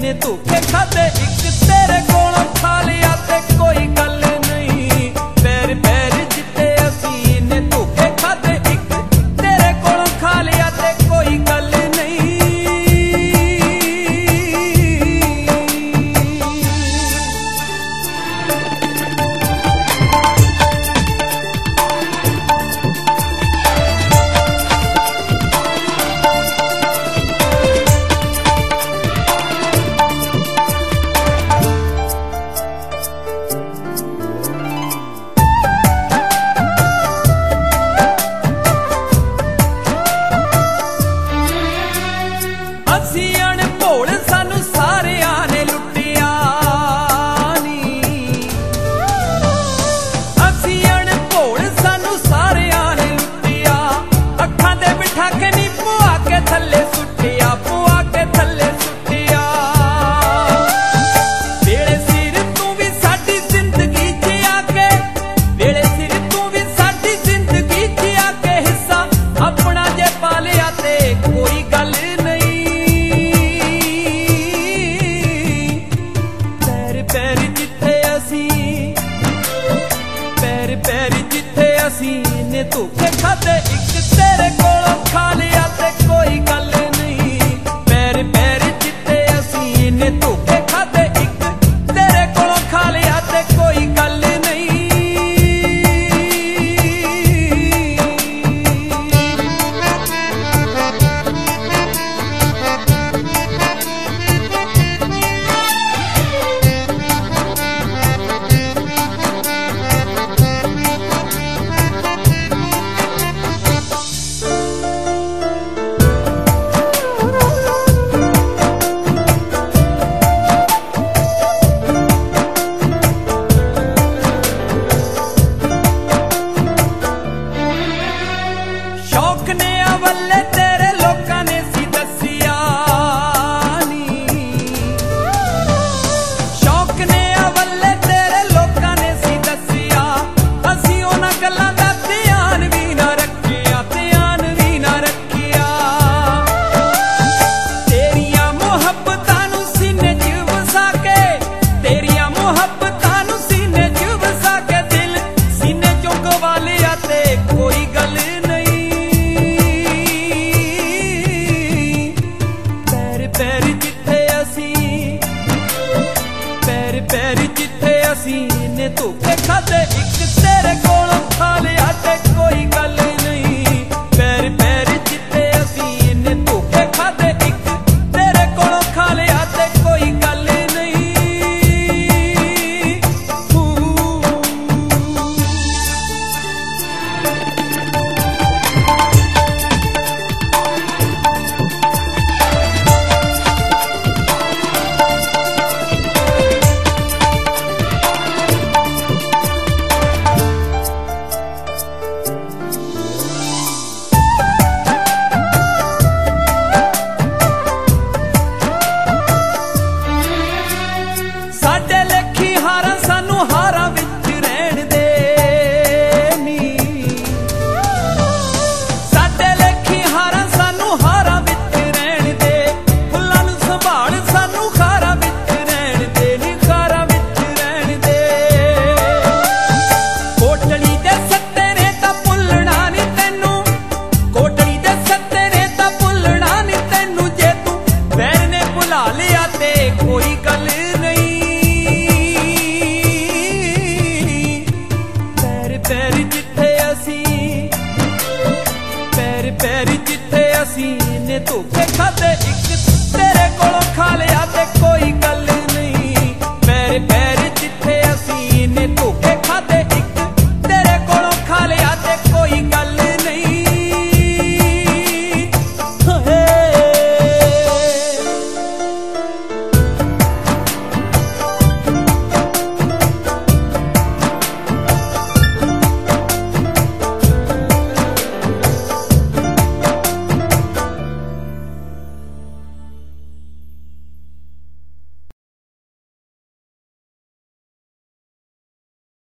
ने धोखे खाते एक तेरे कोलों खा लिया ते कोई गल नहीं। पैर पैर जिते असी ने धोखे खाते एक तेरे कोलों खा लिया ते कोई गल नहीं। ने धोखे खाते एक तेरे कोलों खा लिया ते कोई गल नहीं। पैर पैर जिते असी ने धोखे खाते एक तेरे कोलों खा लिया ते कोई गल नहीं। पैर जिथे असी ने धोखे खाते एक तेरे कोलों खा लिया ते कोई गल नहीं। पैर पैर जिथे असी ने धोखे खाते एक तेरे कोलों खा लिया ते कोई गल नहीं। कोई गल नहीं। पैर पैर जिथे असी ने धोखे खाते एक तेरे कोलों खा लिया ते कोई गल